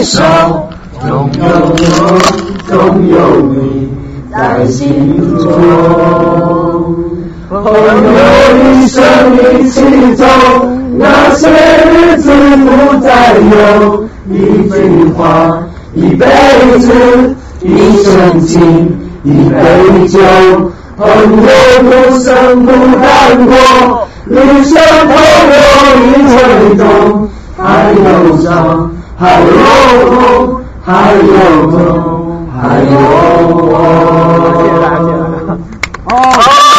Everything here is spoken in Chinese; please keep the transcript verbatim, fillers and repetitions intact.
回首，总有我，总有你在心中。朋友一生一起走，那些日子不再有。一句话，一辈子，一生情，一杯酒。朋友不生不难过，旅程朋友一回头，还有伤，还有痛，还有痛，还有我。 哦。